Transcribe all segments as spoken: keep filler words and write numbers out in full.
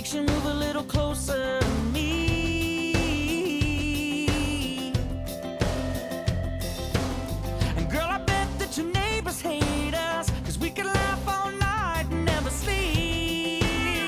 makes you move a little closer to me. And girl, I bet that your neighbors hate us, 'cause we could laugh all night and never sleep.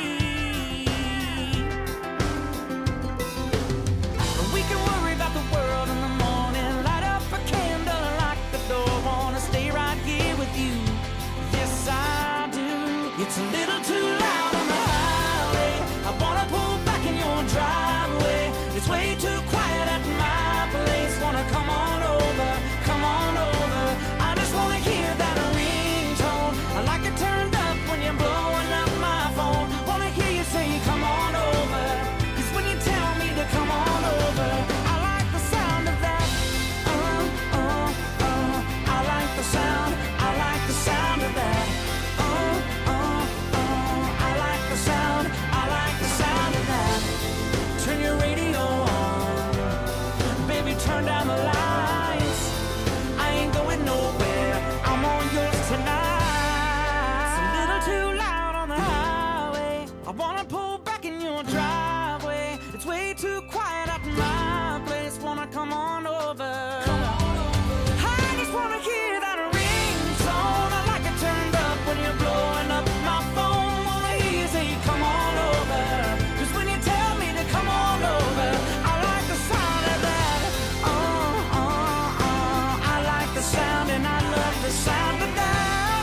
We can worry about the world in the morning, light up a candle and lock the door. Wanna stay right here with you, yes I do. It's a little too loud on the highway, I wanna pull back in your driveway. It's way too quiet at my place, wanna come on over, come on over. I just wanna hear that ringtone, I like it turned up when you're blowing up my phone. Wanna hear you say come on over, 'cause when you tell me to come on over, I like the sound of that. Uh, uh, uh, I like the sound, I like the sound of that. Uh, uh, uh, I like the sound, I like the sound of that. Turn your radio on, baby, turn down the lights. I ain't going nowhere, I'm on yours tonight. It's a little too loud on the highway, I wanna pull back in your driveway. It's way too quiet at my place, wanna come on over. I just wanna hear that ringtone, I like it turned up when you're blowing up my phone. Wanna hear you say come on over, 'cause when you tell me to come on over, I like the sound of that. Uh, uh, uh, I like the sound and I love the sound of that.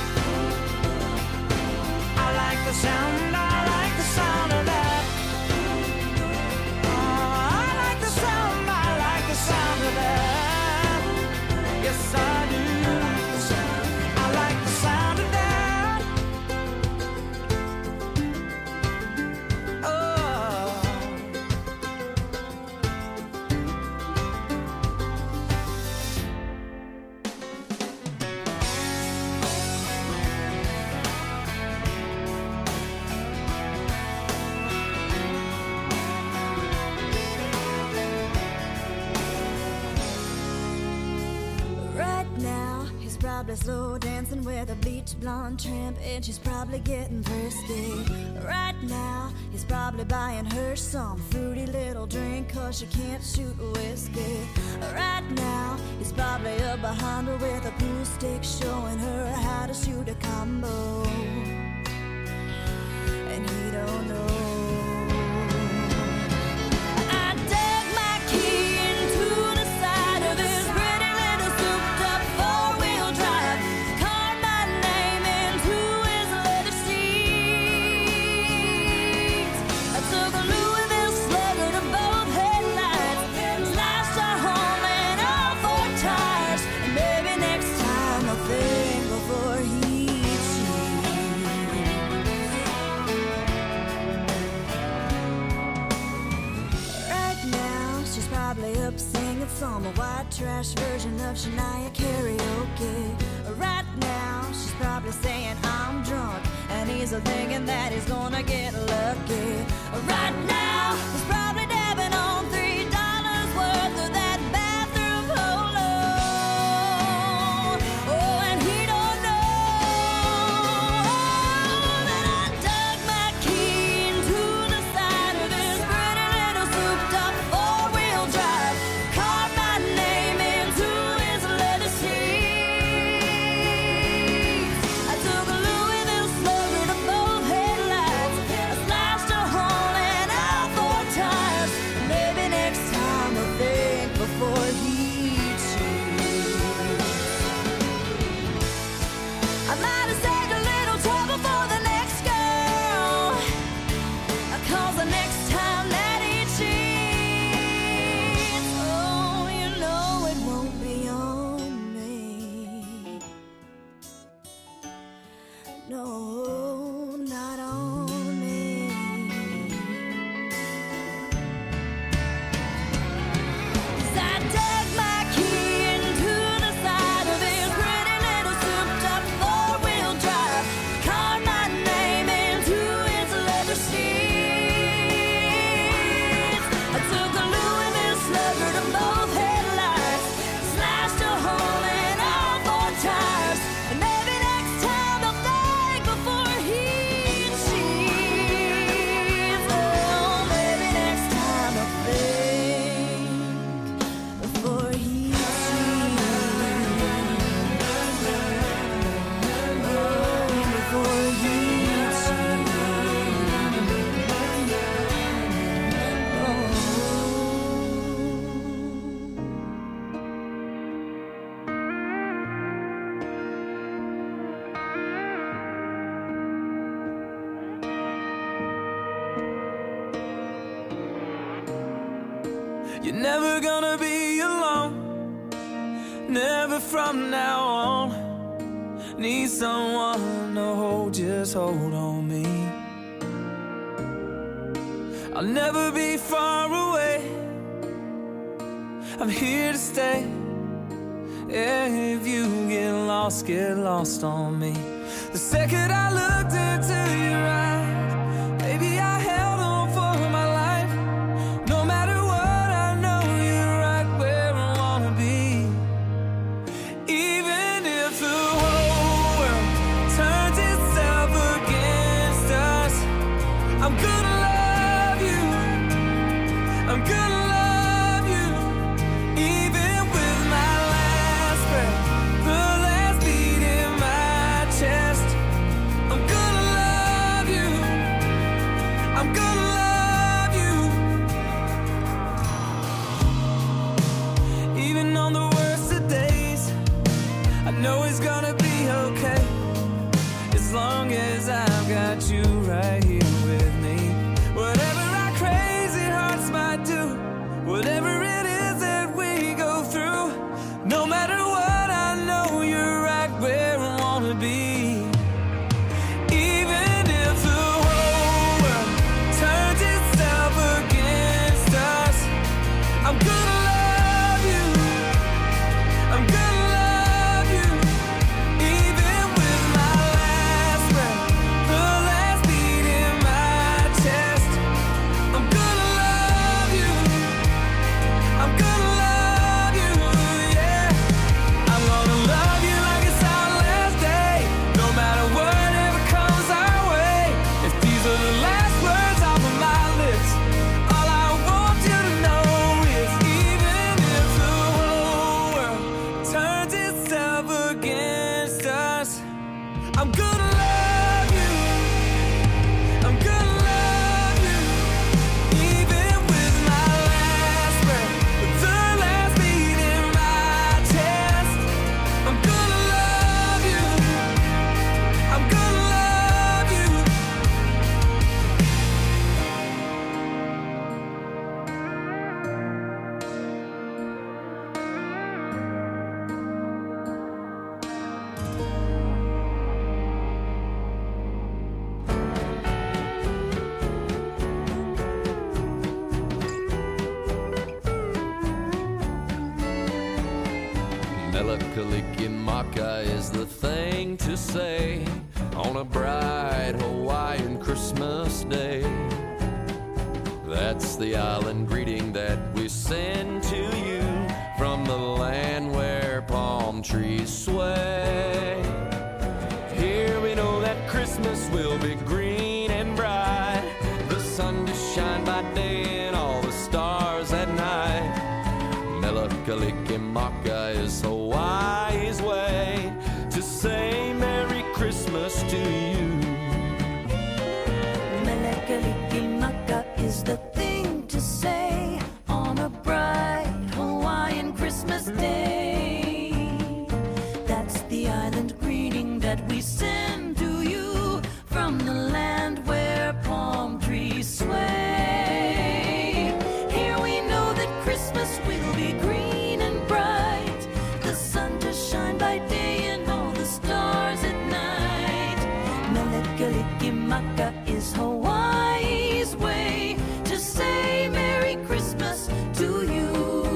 I like the sound, I like the sound of that. Uh, I like the sound, I like the sound of that. Yes I do. I like the sound of that. Oh. Right now, he's probably slow dancing with a bleach blonde tramp, and she's probably getting thirsty. Right now, he's probably buying her some fruity little drink, 'cause she can't shoot whiskey. Right now, he's probably up behind her with a pool stick, showing her how to shoot a combo. And he don't know. I dug my key into the side of his pretty little souped-up four-wheel drive, carved my name into his leather seats. I took a Louisville Slugger to both headlights, slashed our home and all four tires. And maybe next time I'll think before he cheats. Right now, she's probably up singing some white trash version of Shania karaoke. Right now, she's probably saying I'm drunk, and he's thinking that he's gonna get lucky. Right now, he's probably dabbing on three dollars worth of that bathroom polo. Oh, and he don't know that I dug my key into the side of his pretty little souped-up four-wheel drive, carved my name into his leather seats. I took a Louisville Slugger to both headlights, I slashed a hole in all four tires. Maybe next time I'll think before he cheats. I might have saved a little trouble for the next girl, 'cause the next time that he cheats, oh, you know it won't be on me. No, not on me. 'Cause I dug my key into the side of his pretty little souped-up four-wheel drive, carved my name into his leather seats. I took a Louisville Slugger to both headlights, slashed a hole in all four tires. And maybe next time I'll think before he cheats. Oh. You're never gonna be alone, never from now on. Need someone to hold, just hold on me. I'll never be far away, I'm here to stay. Yeah, if you get lost, get lost on me. The second I looked into your eyes, baby, I held on for my life. No matter what, I know you're right where I wanna be. Even if the whole world turns itself against us, I'm gonna love you, I'm gonna love you. Even with my last breath, the last beat in my chest, I'm gonna love you, I'm gonna love you. Even on the worst of days, I know it's gonna be okay, as long as I've got you right here with me. Whatever our crazy hearts might do, whatever it is that we go through, no matter what, I know you're right where I wanna be. Even if the whole world turns itself against us, I'm gonna love you, I'm gonna love you. Even with my last breath, the last beat in my chest, I'm gonna love you, I'm gonna love you, yeah. I'm gonna love you like it's our last day, no matter whatever comes our way. If these are the last words off of my lips, all I want you to know is, even if the whole world turns itself against us, I'm gonna love you, I'm gonna love you. Even with my last breath, the last beat in my chest, I'm gonna love you, I'm gonna love you. Melikilikimaka is the thing to say on a bright Hawaiian Christmas day. That's the island greeting that we send to you from the land where palm trees sway. Here we know that Christmas will be green and bright, the sun to shine by day and all the stars at night. Melikilikimaka is Hawaii's way to say Merry Christmas to you. Melikilikimaka is the thing to say on a bright Hawaiian Christmas day. That's the island greeting that we send to you from the land where palm trees sway. Here we know that Christmas will be green and bright, the sun to shine by day and all the stars at night. Melikilikimaka is Hawaii's way to say Merry Christmas to you.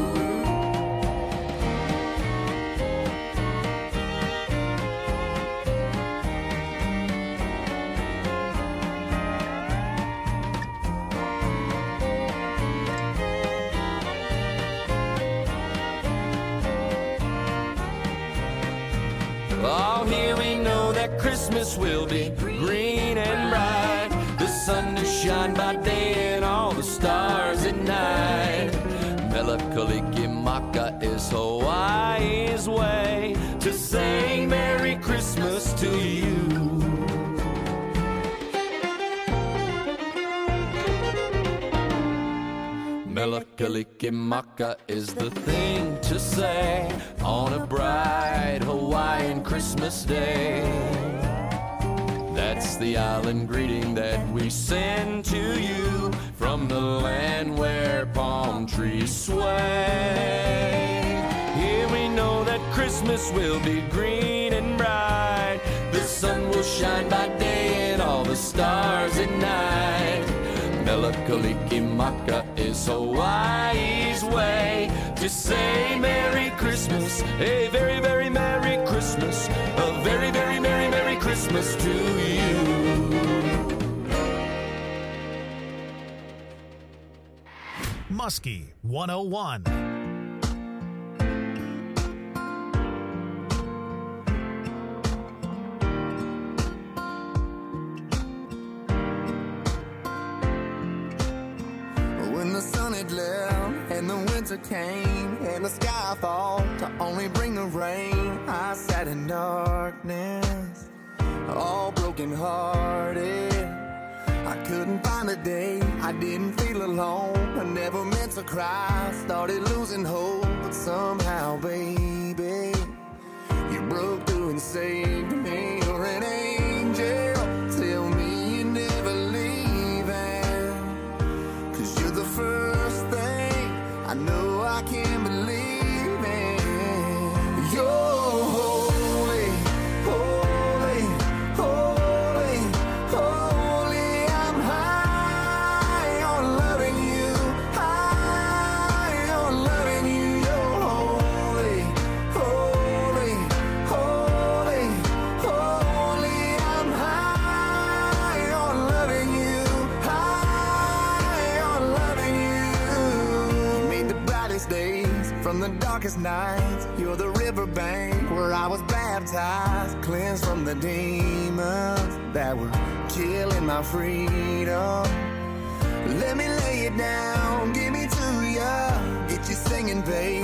Oh, here we know that Christmas will be green and bright, the sun to shine by day and all the stars at night. Melikilikimaka is Hawaii's way to say Merry Christmas to you. Melikilikimaka is the thing to say on a bright Hawaiian Christmas day. That's the island greeting that we send to you from the land where palm trees sway. Here we know that Christmas will be green and bright. The sun will shine by day and all the stars at night. Mele Kalikimaka is Hawaii's way to say Merry Christmas, a very, very Merry Christmas, a very, very Merry, Merry Christmas to you. Muskie one oh one. When the sun had left and the winter came and the sky fall to only bring the rain, I sat in darkness, all broken hearted. I couldn't find a day, I didn't feel alone. I never meant to cry, started losing hope. But somehow, baby, you broke through and saved me. You're an angel, tell me you're never leaving. Cause you're the first thing I know I can't believe in. You're holy, holy, holy, holy. I'm high on loving you, high on loving you. You're holy, holy, holy, holy. I'm high on loving you, high on loving you. You made the brightest days from the darkest nights. You're the riverbank where I was baptized, cleansed from the demons that were killing my freedom. Let me lay it down, give me to ya, get you singing, babe.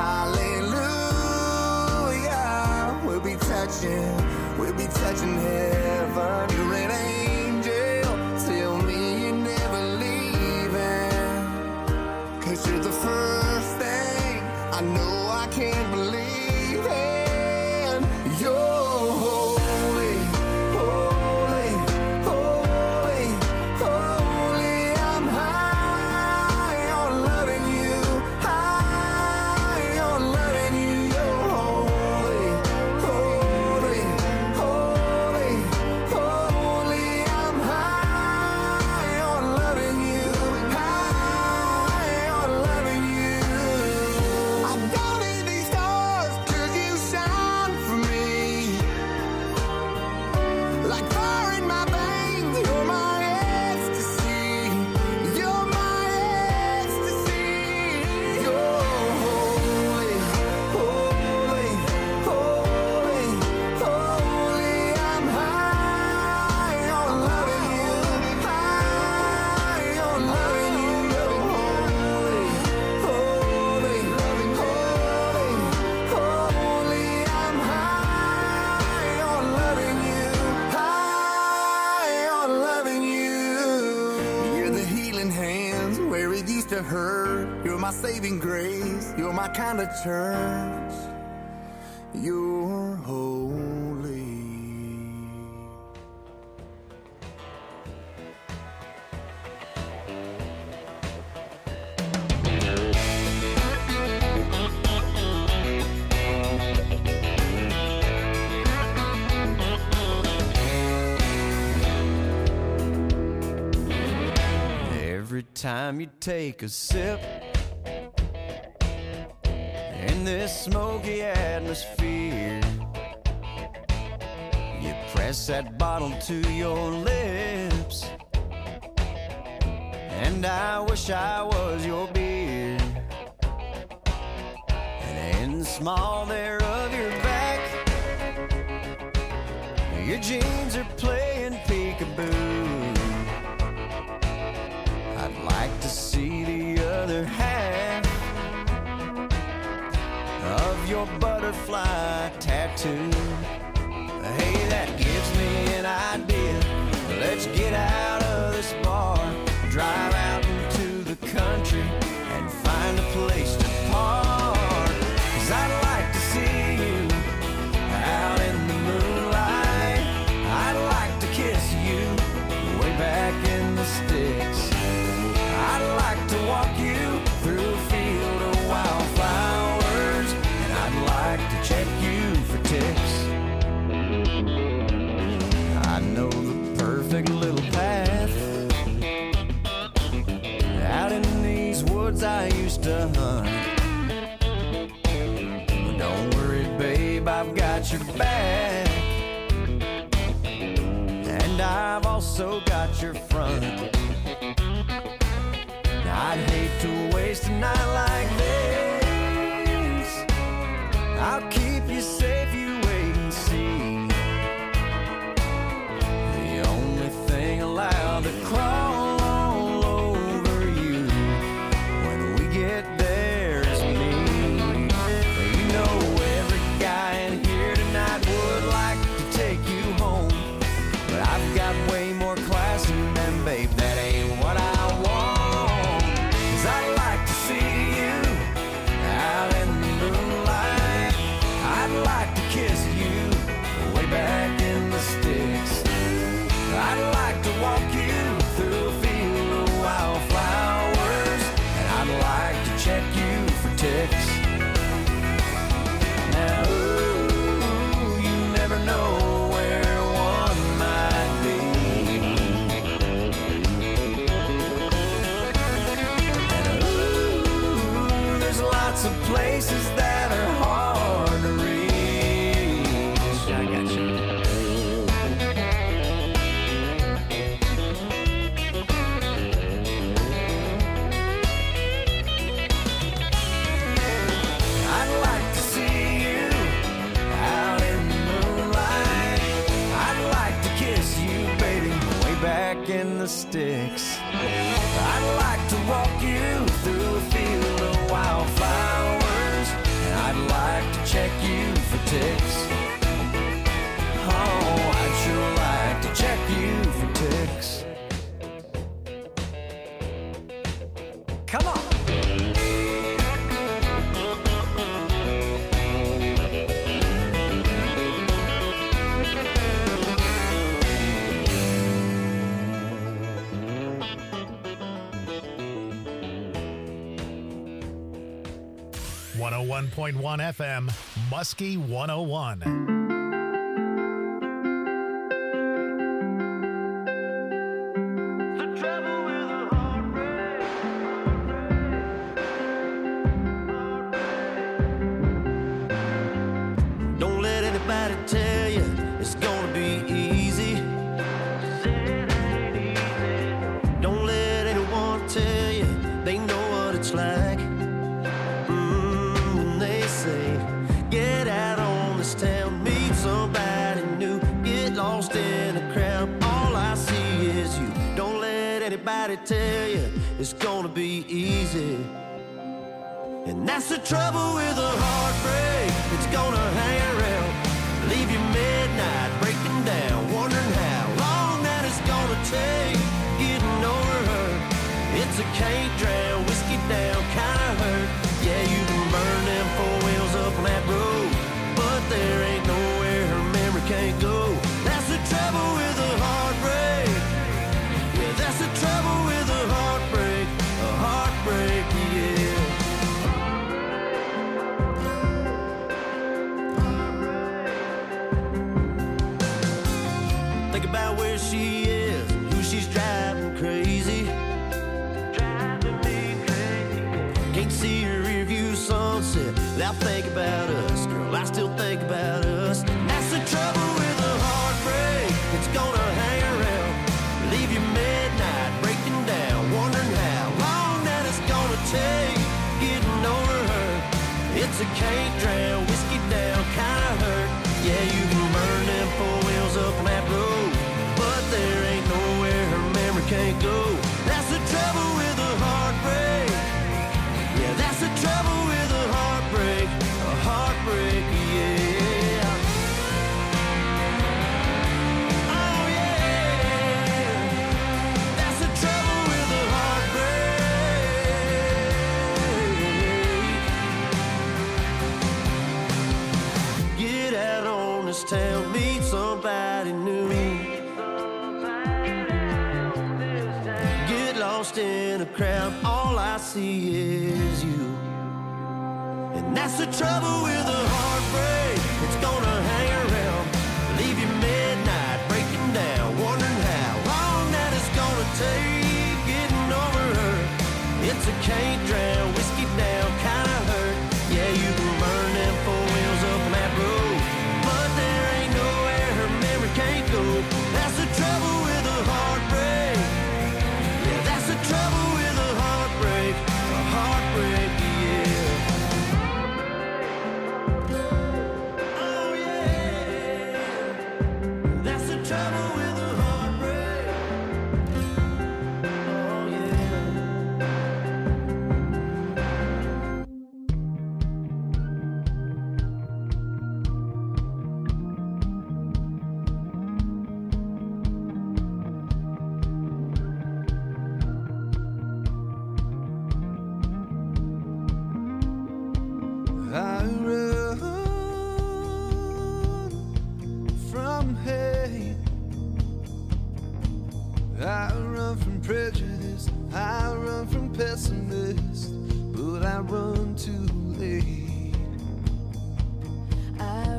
Hallelujah. We'll be touching, we'll be touching heaven. You're an angel, tell me you're never leaving. Cause you're the first thing I know I can't believe in. You're holy, holy, holy, holy. I'm high on loving you, high on loving you. You're holy, holy, holy, holy. I'm high on loving you, high on loving you. I don't need these stars 'cause you shine for me. Like fire in my veins, you're my ecstasy. You're my ecstasy. You're holy, holy, holy, holy. I'm high on loving you, high on loving you. You're holy, holy, holy, holy. I'm high on loving you, high on loving you. You're the healing hands where it used to hurt. You're my saving grace. You're my kind of church. You're holy. Every time you take a sip in this smoky atmosphere, you press that bottle to your lips, and I wish I was your beer. And in the small there of your back, your jeans are playing peekaboo. I'd like to see the other half of your butterfly tattoo. Hey, that gives me an idea. Let's get out of this bar, drive out into the country, and find a place to park. 'Cause I'd like to see you out in the moonlight. I'd like to kiss just a hunt. But don't worry, babe, I've got your back. And I've also got your front. Now, I'd hate to waste a night like this. I'll keep you safe, you wait and see. The only thing allowed to crawl all over you when we get there is me. You know every guy in here tonight would like to take you home, but I've got way more class than them, babe, that ain't what I want. 'Cause I'd like to see you out in the moonlight. I'd like to kiss you way back in the sticks. I'd like to walk you through a field of wildflowers, and I'd like to check you for ticks. Now, ooh, you never know where one might be. And ooh, there's lots of places that are hard to reach. I got you. I'd like to see you out in the moonlight. I'd like to kiss you, baby, way back in the sticks. I'd like to walk you through a field of wildflowers, and I'd like to check you for ticks. Oh, I'd sure like to check you for ticks. Come on. one oh one point one F M, Muskie one oh one. Don't let anybody tell you it's gonna be easy. Don't let anyone tell you they know what it's like. Mm, when they say, get out on this town, meet somebody new, get lost in a crowd. All I see is you. Don't let anybody tell you it's gonna be easy. And that's the trouble with a heartbreak. It's gonna hang around, leave you midnight, breaking down, wondering how long that it's gonna take getting over her. It's a can't drown, whiskey down kind of hurt. Yeah, you can burn them four wheels up on that road, but there ain't nowhere her memory can't go. That's the trouble with a heartbreak. Yeah, that's the trouble with a heartbreak. A heartbreak, yeah. Think about where she is, who she's driving crazy. Driving me crazy. Can't see her rearview sunset without thinking about us. Girl, I still think about us. That's the trouble with a heartbreak. It's gonna hang around, leave you midnight, breaking down, wondering how long that it's gonna take getting over her. It's a can't drown, whiskey down kind of hurt. Yeah, you can burn them four wheels up on that road, but there ain't nowhere her memory can't go. That's the trouble with a heartbreak. Yeah, that's the trouble with a heartbreak. A heartbreak, yeah. Oh, yeah. That's the trouble with a heartbreak. Get out on this town, meet somebody new. Get lost in a crowd, all I see is you. And that's the trouble with a heartbreak. It's gonna hang around, leave you midnight, breaking down, wondering how long that it's gonna take getting over her. It's a can't drown, whiskey trouble with a heartbreak. Oh yeah. I run from hate. I run from prejudice. I run from pessimists. But I run too late. I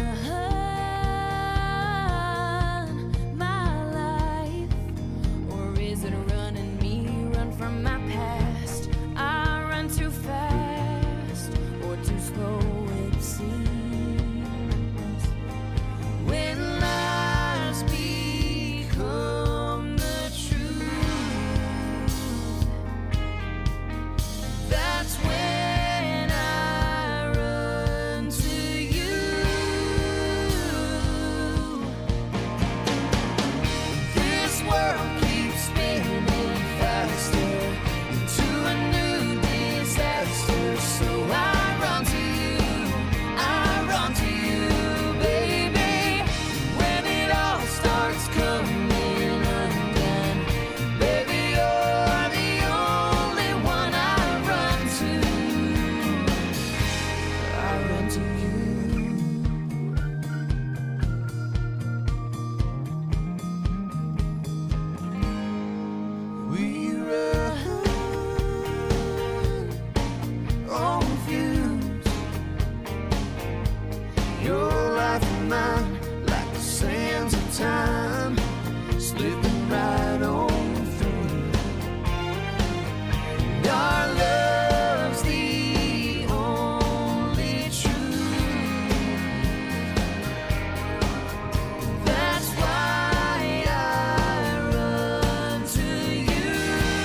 run my life, or is it running me? Run from my past. I run too fast, or too slow it seems. When lies become the truth, that's when I run to you. This world keeps spinning faster into a new disaster, so I run to you, I run to you, baby. When it all starts coming undone, baby, you're the only one I run to. I run to you. We run on views. Your life and mine, like the sands of time, slipping right on through. Our love's the only truth. That's why I run to you.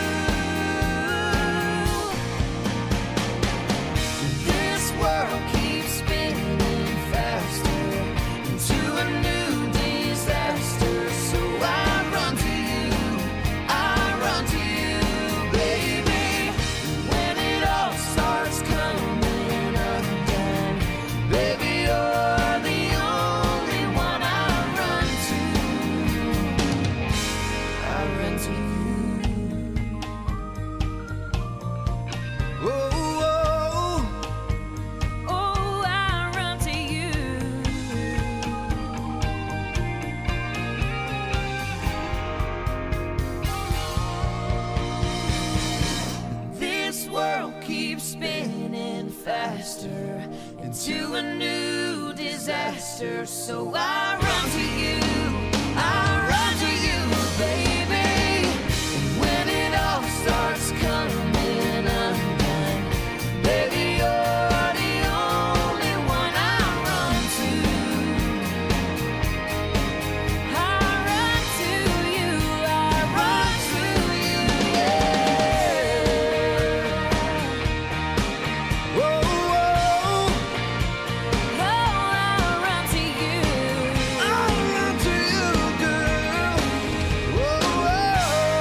This world keeps spinning faster into a new disaster, so I run to you, I run to you, baby. When it all starts coming undone, baby, you're the only one I run to. I run to you. Oh, oh, Oh, I run to you. this world keeps spinning faster into a new disaster, so I run to you, I run to you, baby. When it all starts coming undone, baby, you're the only one I run to. I run to you. I run to you. Whoa, whoa, Oh, I run to you. I run to you, girl. Whoa, whoa.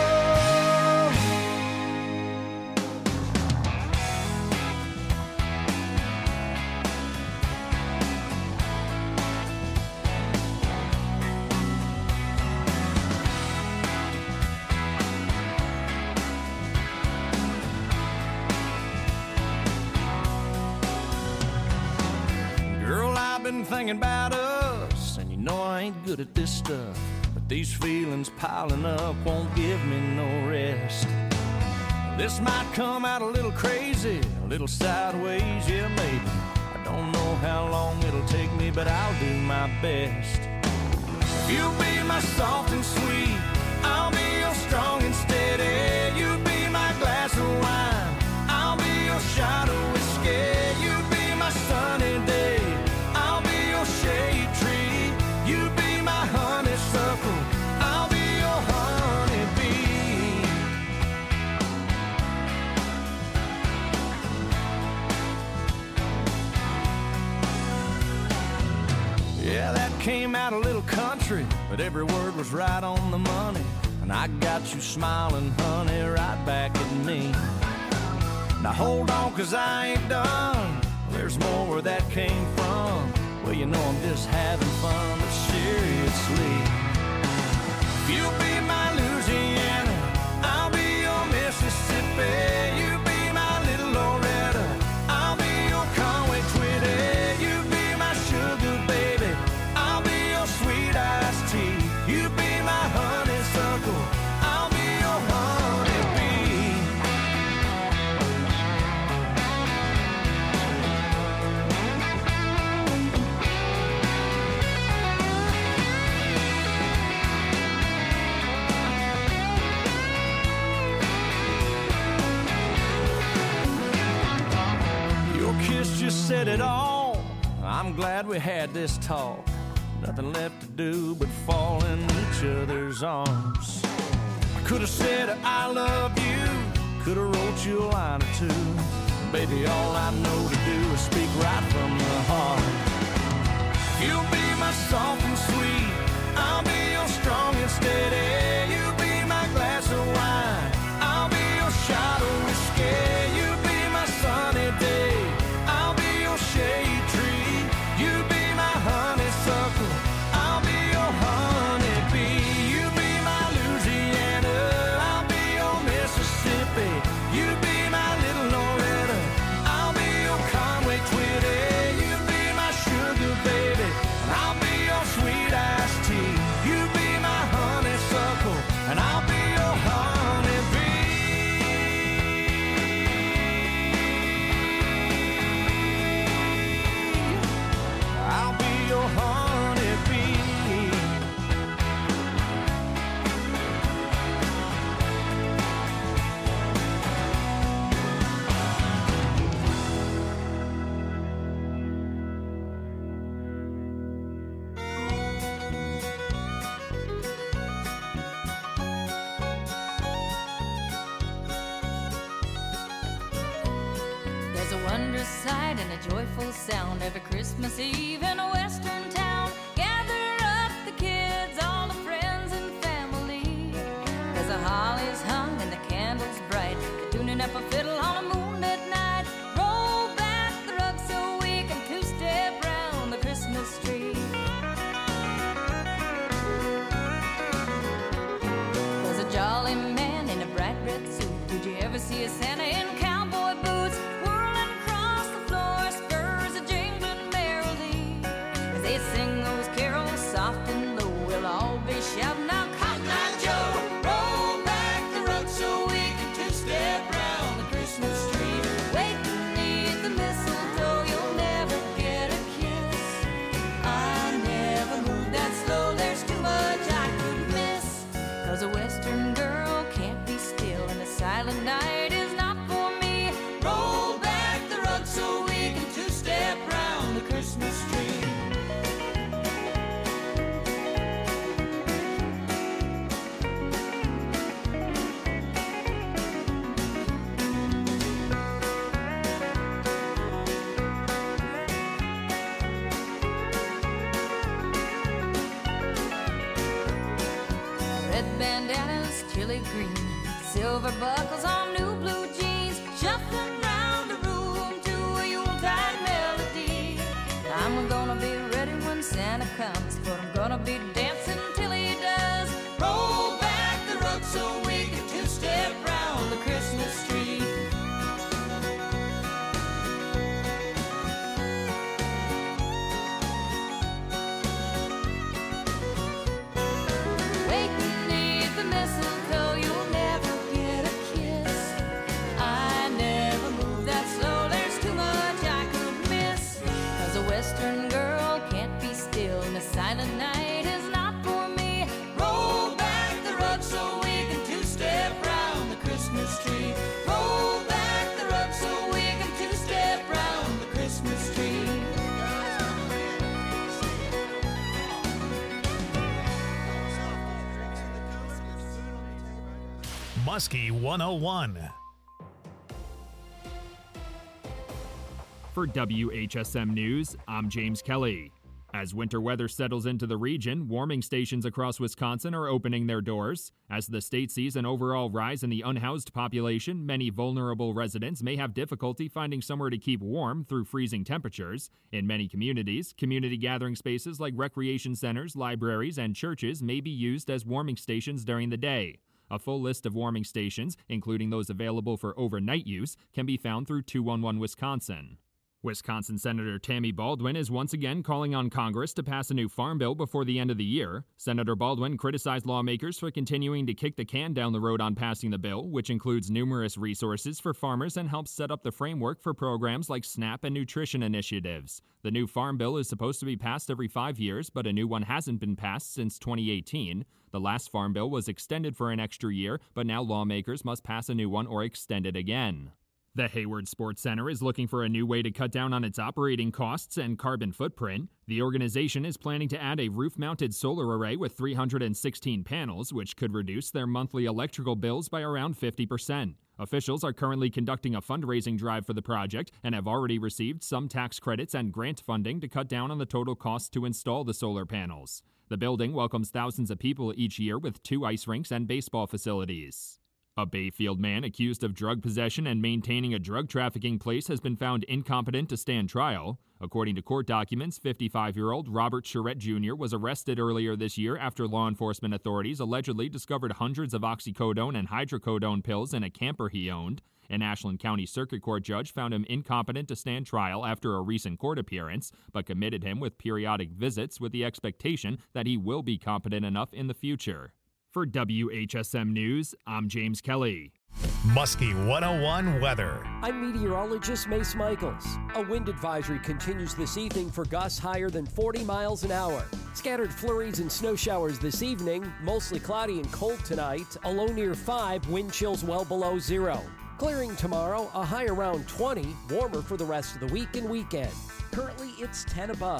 Girl, I've been thinking about us, and you know I ain't good at this stuff. But these feelings piling up won't give me no rest. This might come out a little crazy, a little sideways, yeah, maybe. I don't know how long it'll take me, but I'll do my best. You'll be my soft and sweet, I'll be your strong and steady. You be my glass of wine, I'll be your shot of whiskey. You be my sunny day, I'll be your shade tree. You be my honeysuckle, I'll be your honeybee. Yeah, that came out a little country, but every word was right on the money. And I got you smiling, honey, right back at me. Now hold on, cause I ain't done. There's more where that came from. Well, you know I'm just having fun, but seriously, if you be my Louisiana, I'll be your Mississippi. You be my little Loretta, I'll be your Conway Twitty. You be my sugar baby, I'll be your sweet iced tea. You be my honeysuckle, I'll be your honeybee. Your kiss just said it all. I'm glad we had this talk. Nothing left to do but fall in each other's arms. I could have said I love you, could have wrote you a line or two. Baby, all I know to do is speak right from the heart. You'll be my soft and sweet, I'll be your strong and steady. You be my glass of wine, I'll be your shot of whiskey. You be my sunny day, I'll be your shade tree. You be my honeysuckle, I'll be your honeybee. You be my Louisiana, I'll be your Mississippi. You be my little Loretta, I'll be your Conway Twitty. You be my sugar baby, and I'll be your sweet iced tea. You be my honeysuckle, and I'll be your honeybee. I'll be your honeybee. There's a wondrous sight and a joyful sound every Christmas Eve in a western town. Gather up the kids, all the friends and family. As the holly's hung and the candles bright, they're tuning up a fiddle on a moonlit night. Roll back the rug so we can two-step round the Christmas tree. There's a jolly man in a bright red suit. Did you ever see a Santa in cowboy boots? Whirling across the floor, spurs a jingling merrily. As they sing those carols soft and low, we'll all be shouting out, Cotton Eye Joe. Roll back the rug so we can two-step round the Christmas tree. Wait beneath the mistletoe, you'll never get a kiss. I never move that slow, there's too much I could miss. Cause a western girl can't be still, and a silent night is not for me. Roll back the rug so we can two-step round the Christmas tree. Red bandanas, chili green, silver buckles on new blue jeans, shuffling round the room to a Yuletide melody. I'm gonna be ready when Santa comes, but I'm gonna be dancing till he does. Roll back the rug so we can two-step round the Christmas tree. Wait beneath the mistletoe, you'll never get a kiss. I never move that slow, there's too much I could miss. Cause a western girl can't be still, and a silent night is not for me. Roll back the rug so we can two-step round the Christmas tree. Roll back the rug so we can two-step round the Christmas tree. Muskie one oh one. For W H S M News, I'm James Kelly. As winter weather settles into the region, warming stations across Wisconsin are opening their doors. As the state sees an overall rise in the unhoused population, many vulnerable residents may have difficulty finding somewhere to keep warm through freezing temperatures. In many communities, community gathering spaces like recreation centers, libraries, and churches may be used as warming stations during the day. A full list of warming stations, including those available for overnight use, can be found through two one one Wisconsin. Wisconsin Senator Tammy Baldwin is once again calling on Congress to pass a new farm bill before the end of the year. Senator Baldwin criticized lawmakers for continuing to kick the can down the road on passing the bill, which includes numerous resources for farmers and helps set up the framework for programs like SNAP and nutrition initiatives. The new farm bill is supposed to be passed every five years, but a new one hasn't been passed since twenty eighteen. The last farm bill was extended for an extra year, but now lawmakers must pass a new one or extend it again. The Hayward Sports Center is looking for a new way to cut down on its operating costs and carbon footprint. The organization is planning to add a roof-mounted solar array with three hundred sixteen panels, which could reduce their monthly electrical bills by around fifty percent. Officials are currently conducting a fundraising drive for the project and have already received some tax credits and grant funding to cut down on the total cost to install the solar panels. The building welcomes thousands of people each year with two ice rinks and baseball facilities. A Bayfield man accused of drug possession and maintaining a drug trafficking place has been found incompetent to stand trial. According to court documents, fifty-five-year-old Robert Charette Junior was arrested earlier this year after law enforcement authorities allegedly discovered hundreds of oxycodone and hydrocodone pills in a camper he owned. An Ashland County Circuit Court judge found him incompetent to stand trial after a recent court appearance, but committed him with periodic visits with the expectation that he will be competent enough in the future. For W H S M News, I'm James Kelly. Muskie one oh one weather. I'm meteorologist Mace Michaels. A wind advisory continues this evening for gusts higher than forty miles an hour. Scattered flurries and snow showers this evening, mostly cloudy and cold tonight, a low near five, wind chills well below zero. Clearing tomorrow, a high around twenty, warmer for the rest of the week and weekend. Currently, it's ten above.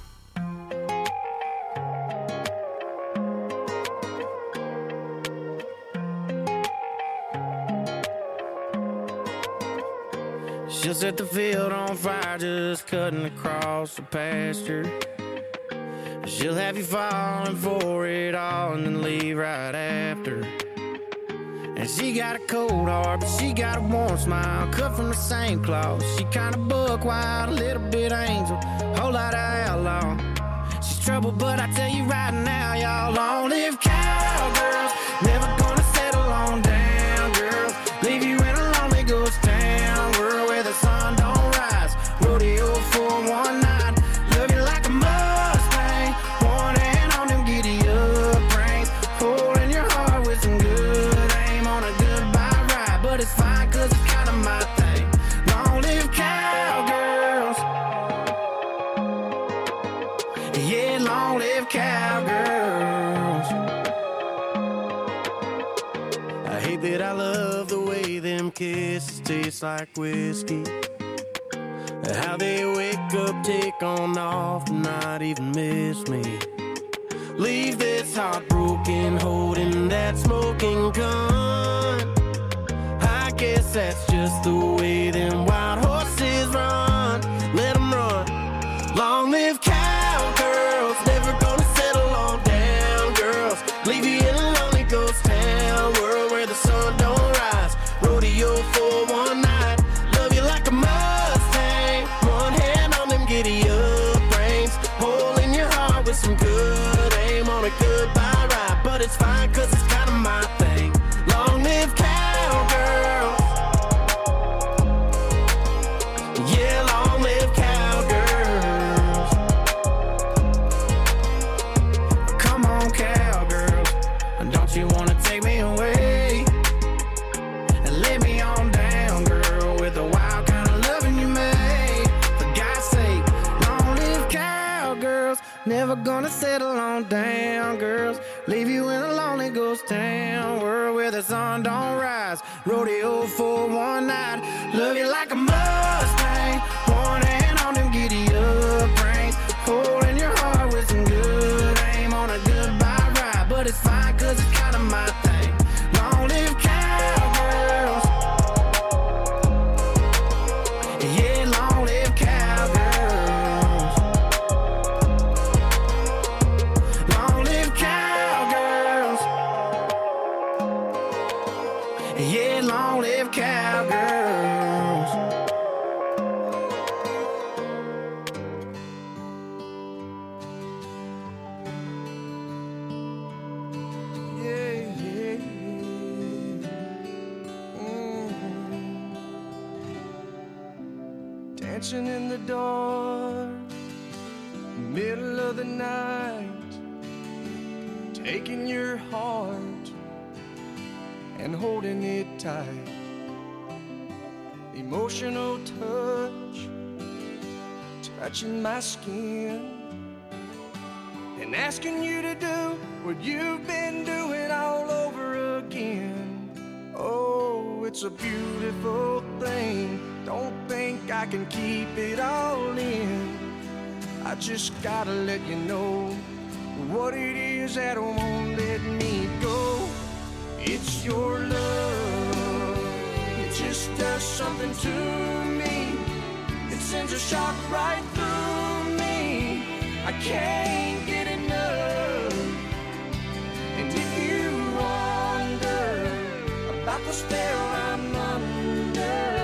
She'll set the field on fire just cutting across the pasture. She'll have you falling for it all and then leave right after. And she got a cold heart, but she got a warm smile, cut from the same cloth. She kinda buck wild, a little bit angel, whole lot of outlaw. She's trouble, but I tell you right now, y'all, long live cowgirls, never gonna settle on down, girls. Leave you in a lonely ghost town, world where the sun don't rise. Rodeo for one night, love you like a Mustang. One hand on them giddy up reins, holding your heart with some good aim on a goodbye ride. But it's fine, cause it's kinda my thing. Long live cowgirls. Yeah, long live cowgirls. I hate that I love the way them kisses taste like whiskey. How they wake up, take on off, and not even miss me. Leave this heart broken, holding that smoking gun. I guess that's just the way them wild horses run. Let them run. Long live cowgirls, never gonna settle on down, girls. Leave you in a lonely ghost town, world where the sun don't rise. Rodeo for one night, love you like a Mustang. One hand on them giddy up reins, holding your heart with some good aim on a goodbye ride. But it's fine, cause it's kinda my thing. Long live cowgirls. Yeah, long live cowgirls. Come on, cowgirls, don't you wanna take me away and lay me on down, girl, with the wild kind of loving you made. For God's sake, long live cowgirls, never gonna settle on down, girls. Leave you in a lonely ghost town, world where the sun don't rise. Rodeo for one night, love you like a Mustang. One hand on them giddy up reins, holding your heart with some good aim on a goodbye ride. But it's fine, cause it's kinda my thing. Long live cowgirls. Yeah, long live cowgirls. of cowgirls. Dancing in the dark, middle of the night, taking your heart and holding it tight. Emotional touch, touching my skin, and asking you to do what you've been doing all over again. Oh, it's a beautiful thing. Don't think I can keep it all in. I just gotta let you know what it is that won't let me go. It's your love. It just does something to me. It sends a shock right through me. I can't get enough. And if you wonder about the spell I'm under,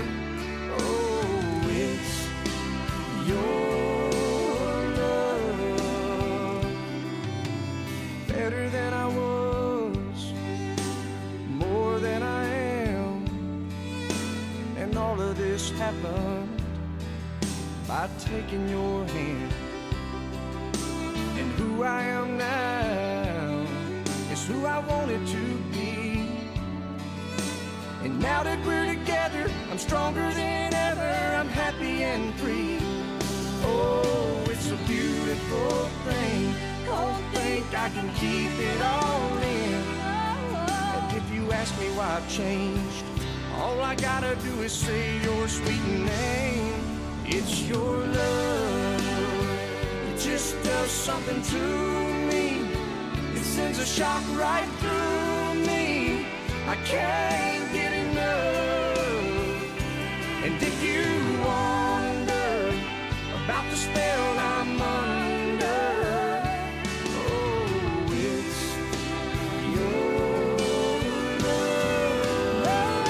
better than I was, more than I am, and all of this happened by taking your hand. And who I am now is who I wanted to be. And now that we're together, I'm stronger than ever, I'm happy and free. Oh, it's a beautiful thing. Don't think I can keep it all in. And if you ask me why I've changed, all I gotta do is say your sweet name. It's your love. It just does something to me. It sends a shock right through me. I can't get enough. And if you wonder about the spell I'm under, oh, it's your love.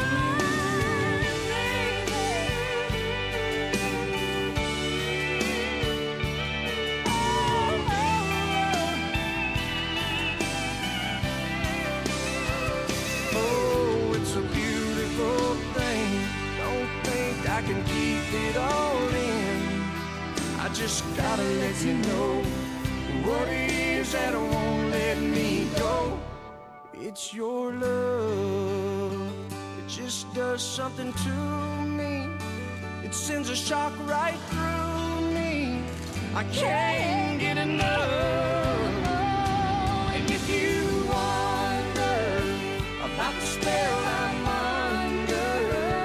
Oh, it's a beautiful thing. Don't think I can keep it all in. I just gotta let you know what it is that won't let me go. It's your love. It just does something to me. It sends a shock right through me. I can't get enough. And if you wonder about the spell I'm under,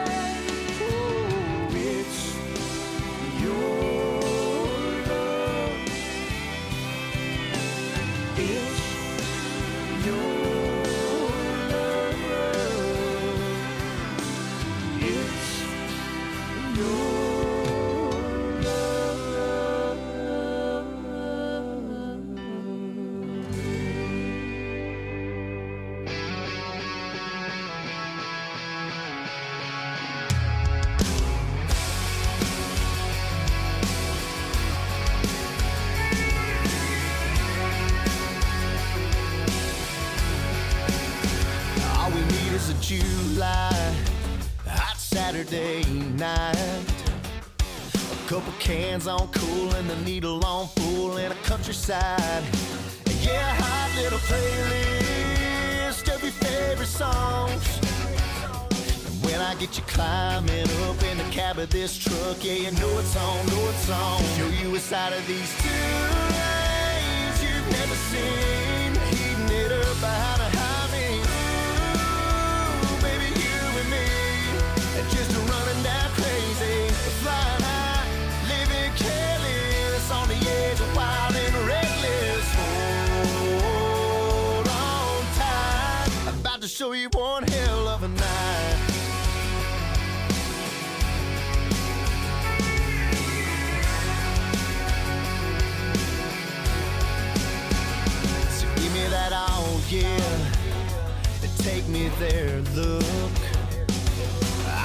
oh, it's your July, hot Saturday night. A couple cans on cool and the needle on full in a countryside. Yeah, hot little playlist of your favorite songs. And when I get you climbing up in the cab of this truck, yeah, you know it's on, know it's on. Show you a side of these two lanes you've never seen. Heating it up behind a high beam. Just running down crazy, flying high, living careless, on the edge of wild and reckless. Hold on tight, I'm about to show you one hell of a night. So give me that all, yeah, and take me there, look.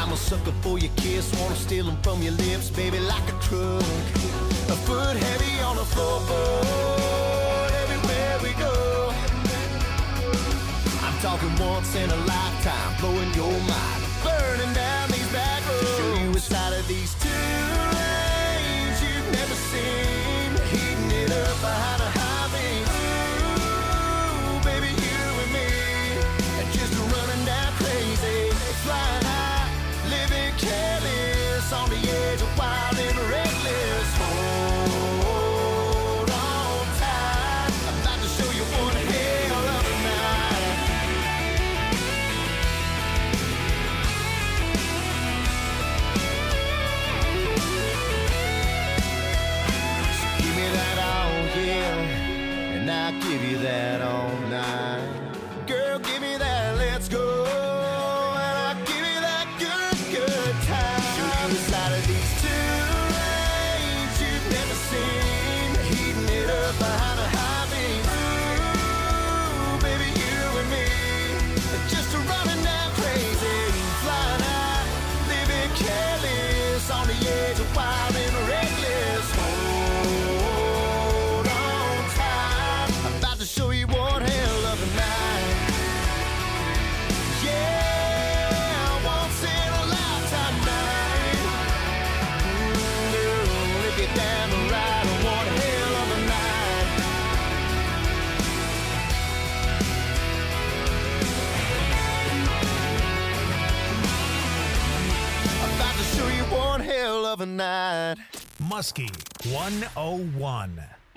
I'm a sucker for your kiss, wanna steal them from your lips, baby, like a truck. A foot heavy on the floorboard, everywhere we go. I'm talking once in a lifetime, blowing your mind, burning down these back roads. To show you a side of these two lanes you've never seen, heating it up behind a high beam. Ooh, baby, you and me, and just running down crazy, flying high, living careless, on the edge of wild and reckless. Hold on tight, I'm about to show you one hell of a night. So give me that all, yeah, and I'll give you that all night. Girl, give me that, let's go. And I'll give you that good, good time. Show you the side of these two lanes you've never seen, heating it up behind a high beam. Ooh, baby, you and me, just a running down crazy, flying high, living careless, on the edge of wild and reckless. Hold on tight, I'm about to show you one hell of a night. Yeah, once in a lifetime night. Mm, girl, if you're down to ride, one hell of a night. I'm about to show you one hell of a night. Muskie one oh one.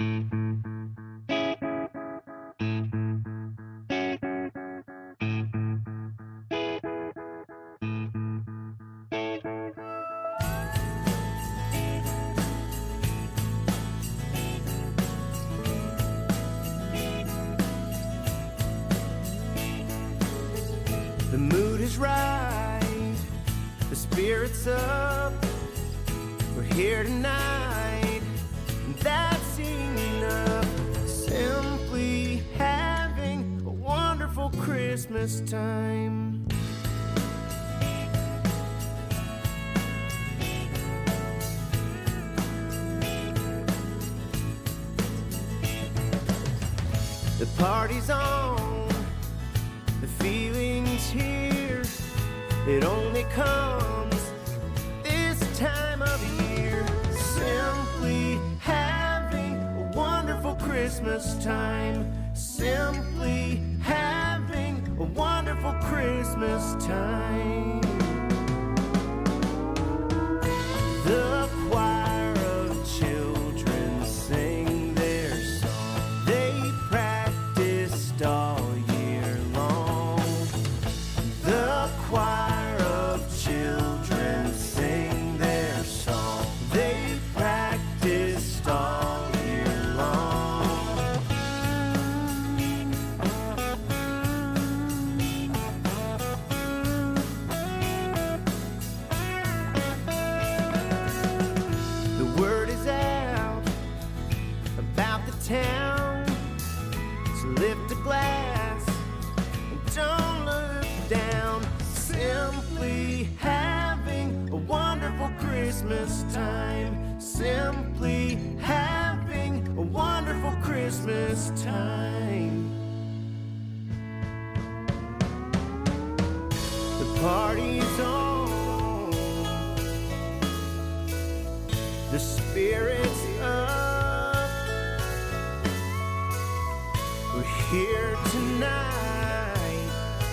The mood is right, the spirit's up. We're here tonight, and that's enough. Simply having a wonderful Christmas time. The party's on, the feeling's here. It only comes this time of year. Simply having a wonderful Christmas time. Simply having a wonderful Christmas time. The choir of children sing their song. They practiced all year long. The choir of children sing their song. They practiced all year long. The word is out about the town, so lift a glass and don't look down. Simply having a wonderful Christmas time. Simply having a wonderful Christmas time. The party's on, the spirit's up. We're here tonight,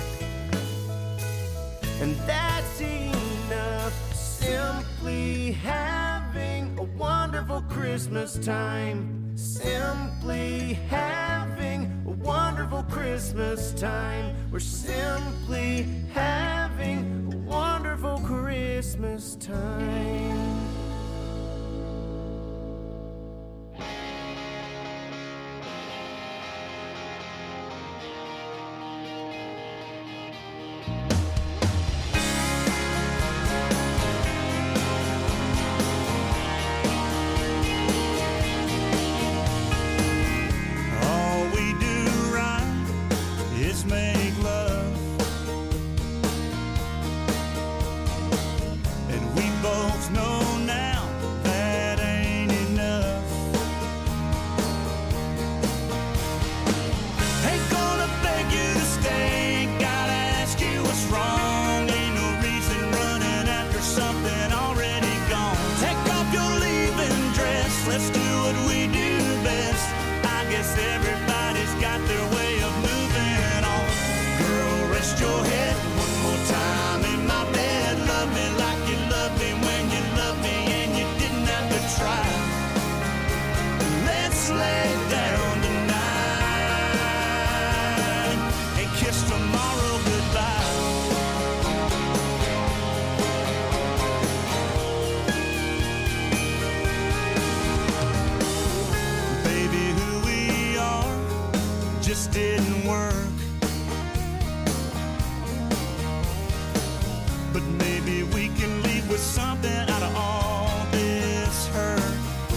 and that's enough. Simply having a wonderful Christmas time. Simply having a wonderful Christmas time. We're simply having a wonderful Christmas time. All we do right is make love. just didn't work. But maybe we can leave with something out of all this hurt.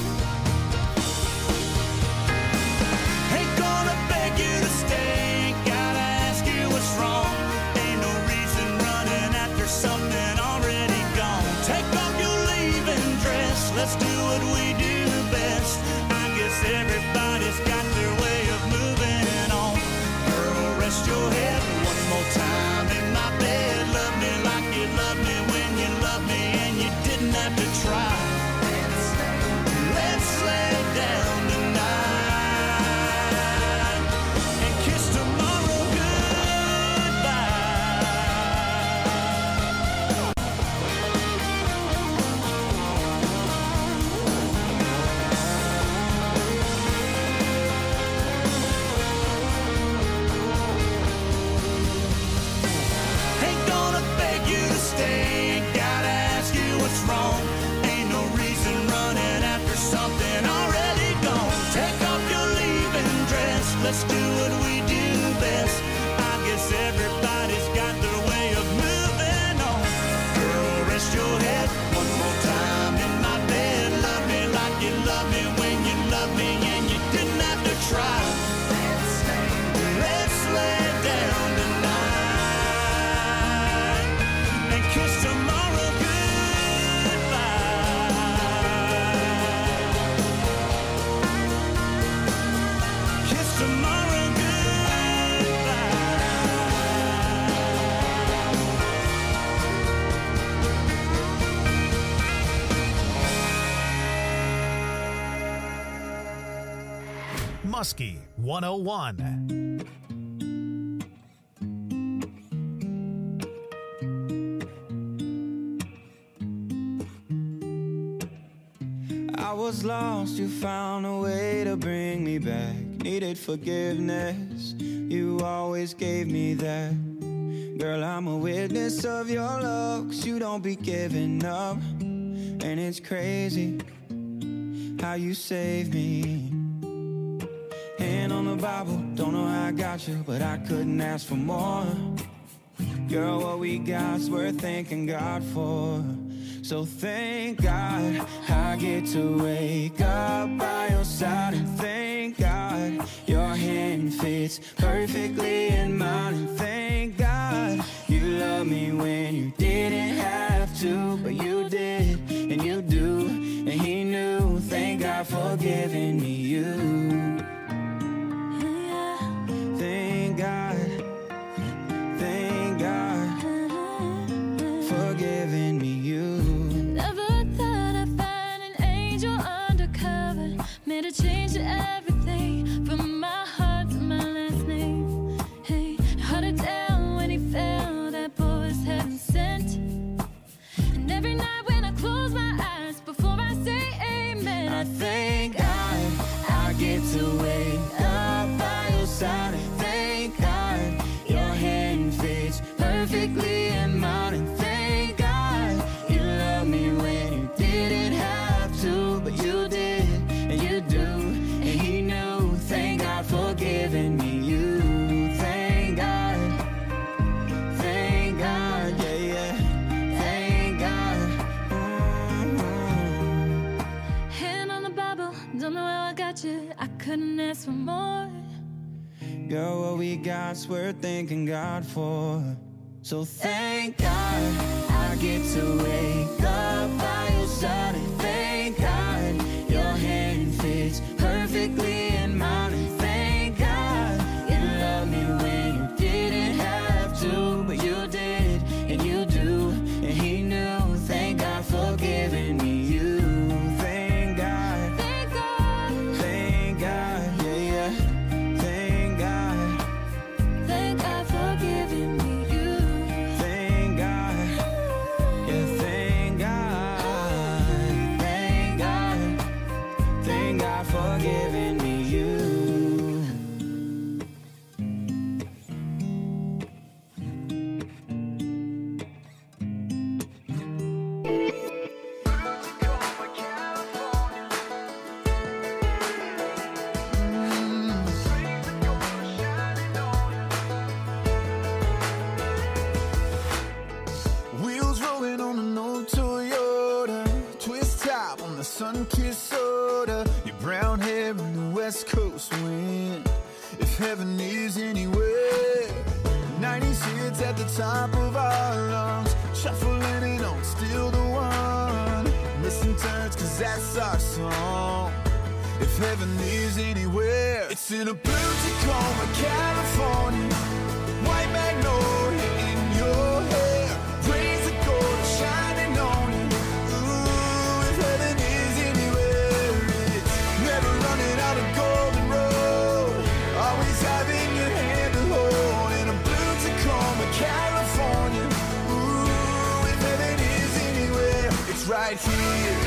Ain't gonna beg you to stay, ain't gotta ask you what's wrong. Ain't no reason running after something already gone. Take off your leaving dress, let's do what we do best. I guess everybody's got their way of moving on. Girl, rest your head one more time in my bed. Love me like you love me when you love me and you didn't have to try. Let's lay down tonight and kiss tomorrow Ain't gonna beg you to stay, ain't gotta ask you what's wrong. Ain't no reason running after something already gone. Take off your leaving dress, let's do what we do best. I guess everybody's got their way of moving on. Girl, rest your head one more time in my bed. Love me like you love me when you love me and you didn't have to try. Let's lay down tonight and kiss tomorrow goodbye. Kiss tomorrow goodbye. Muskie one oh one. I was lost, you found a way to bring me back. Needed forgiveness, you always gave me that. Girl, I'm a witness of your love, 'cause you don't be giving up. And it's crazy how you saved me. Hand on the Bible, don't know how I got you, but I couldn't ask for more. Girl, what we got's worth thanking God for. So thank God I get to wake up by your side. And thank God your hand fits perfectly in mine. And thank God you love me when you didn't have to, but you did, and you do, and he knew. Thank God for giving me you. Thank God, thank God for giving me you. Never thought I'd find an angel undercover. Made a change to everything, from my heart to my last name. Hey, held it down when he fell, that boy was heaven sent. And every night when I close my eyes, before I say amen, I thank God I get to wake up by your side. And thank God your hand fits perfectly in mine. And thank God you love me when you didn't have to, but you did, and you do, and he knew. Thank God for giving me you. Thank God, thank God, yeah, yeah. Thank God. Mm-hmm. hand on the Bible, don't know how I got you, I couldn't ask for more. Girl, what we got's worth thanking God for. So thank God I get to wake up by your side. And thank God your hand fits perfectly in mine. And thank God you love me when you didn't have to, but you did, and you do, and he knew. Thank God for giving me you. Thank God, Thank God, thank God, yeah, yeah. Thank God, thank God for giving me you. thank God, yeah, thank God, thank God, thank God for giving me sun-kissed soda, your brown hair in the west coast wind. If heaven is anywhere, nineties hits at the top of our lungs, shuffling it on, still the one. Missing turns, cause that's our song. If heaven is anywhere, it's in a blue Tacoma, California. White magnolia in your hair, rays of gold shining on you. Ooh, if heaven is anywhere, it's never running out of golden road, always having your hand to hold. In a blue Tacoma, California. Ooh, if heaven is anywhere, it's right here.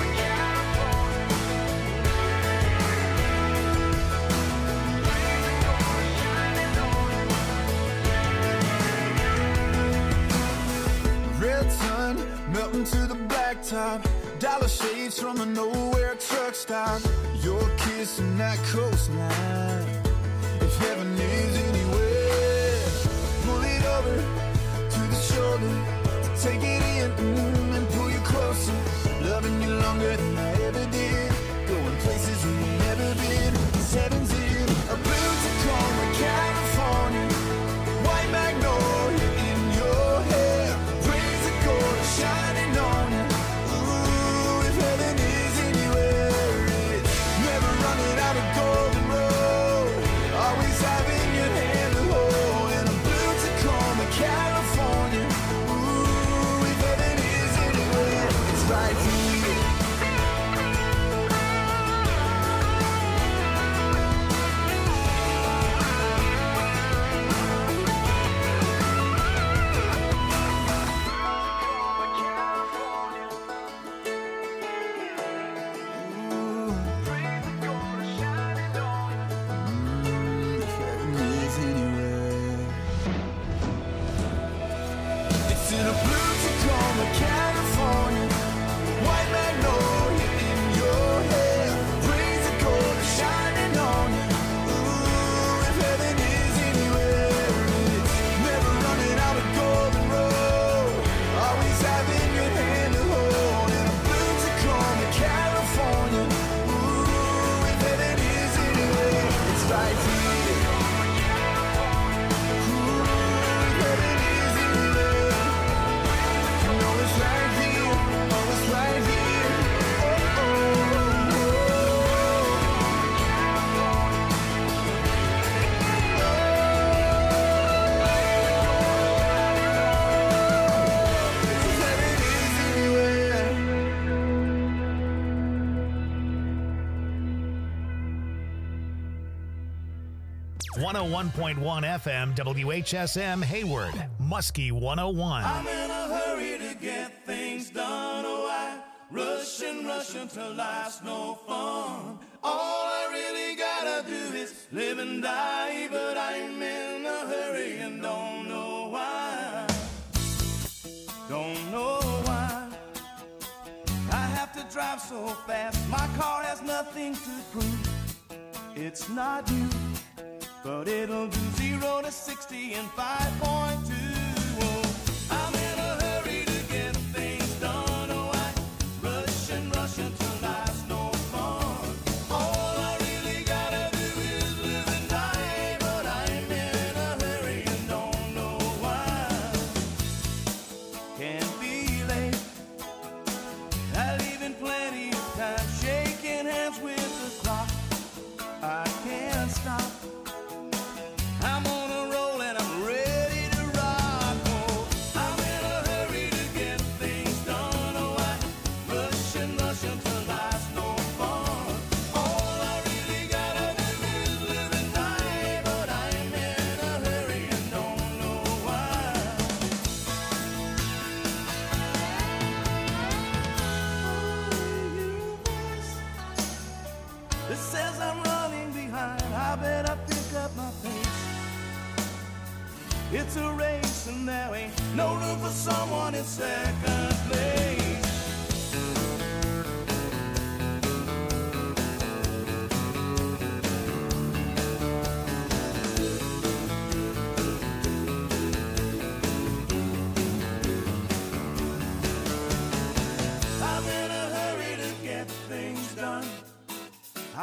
Red sun melting to the blacktop, dollar shades from a nowhere truck stop. Your kiss and that coastline. If heaven is anywhere, pull it over to the shoulder, take it in mm, and pull you closer. Loving you longer than I ever did, going places we've never been. It's heaven's in a blue Tacoma, California. White magnolia in your hair, rays of gold shining on you. Ooh, if heaven is anywhere, it's never running out of golden road, always having your hand to hold. In a blue Tacoma, California. Ooh, if heaven is anywhere, it's right here. It's in a blue Tacoma, California. White magnolia in your hair, rays of gold shining on you. Ooh, if heaven is anywhere, it's never running out of golden road, always having your hand to hold. In a blue Tacoma, California. Ooh, if heaven is anywhere, it's right here. one oh one point one F M, W H S M, Hayward, Muskie one oh one. I'm in a hurry to get things done. Oh, I rush and rush until life's no fun. All I really gotta do is live and die, but I'm in a hurry and don't know why. Don't know why I have to drive so fast. My car has nothing to prove. It's not you, but it'll do zero to sixty in five point two. Oh, I'm in a hurry to get things done. Oh, I rush and rush until life's no fun. All I really gotta do is live and die, but I'm in a hurry and don't know why. Can't be late, I leave in plenty of time, shaking hands with the clock. I can't stop. I'm on a roll and I'm ready to rock. Oh, I'm in a hurry to get things done. Oh, I rush and rush until life's no fun. All I really gotta do is live and die, but I'm in a hurry and don't know why. It says I'm running behind, I better pick up my pace. It's a race and there ain't no room for someone in second place. I'm in a hurry to get things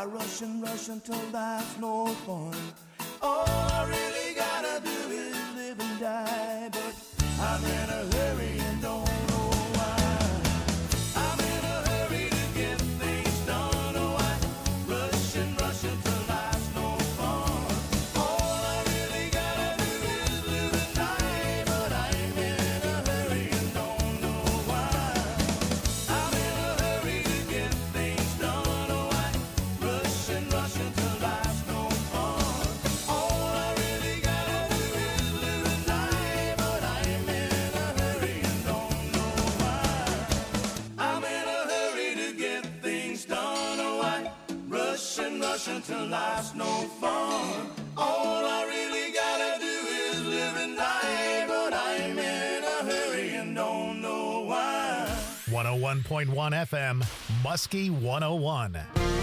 I rush and rush until that's no fun. All I really gotta do is live and die, but I'm in a hurry and don't know why. I'm in a hurry to get things done. Oh, I rush and rush until that's no fun. All I really gotta do is live and die, but I'm in a hurry and don't know why. I'm in a hurry to get things done. Oh, I rush and rush until that's no fun. All I really gotta do is live and die, but I'm in a hurry and don't know why. I'm in a hurry to get things done. Oh, I rush and rush until life's no fun. All I really gotta do is live and die, but I'm in a hurry and don't know why. one oh one point one F M, Muskie one oh one.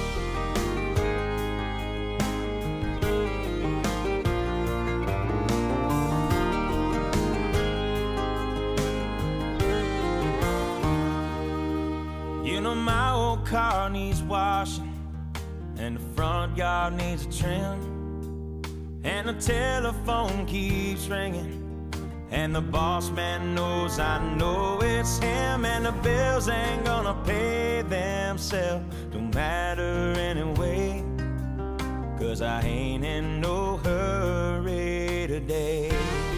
You know my old car needs washing, and the front yard needs a trim, and the telephone keeps ringing, and the boss man knows I know it's him, and the bills ain't gonna pay themselves. Don't matter anyway, 'cause I ain't in no hurry today.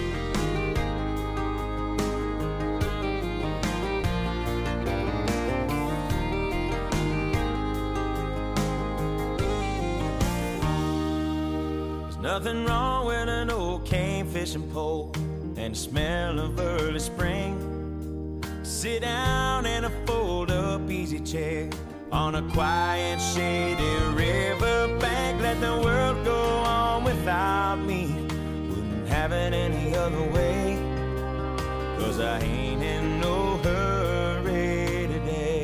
Nothing wrong with an old cane fishing pole and the smell of early spring. Sit down in a fold-up easy chair on a quiet, shady river bank. Let the world go on without me. Wouldn't have it any other way, 'cause I ain't in no hurry today.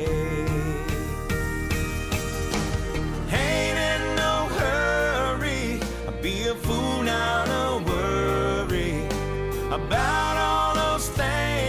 Ain't in no hurry. Be a fool now to worry about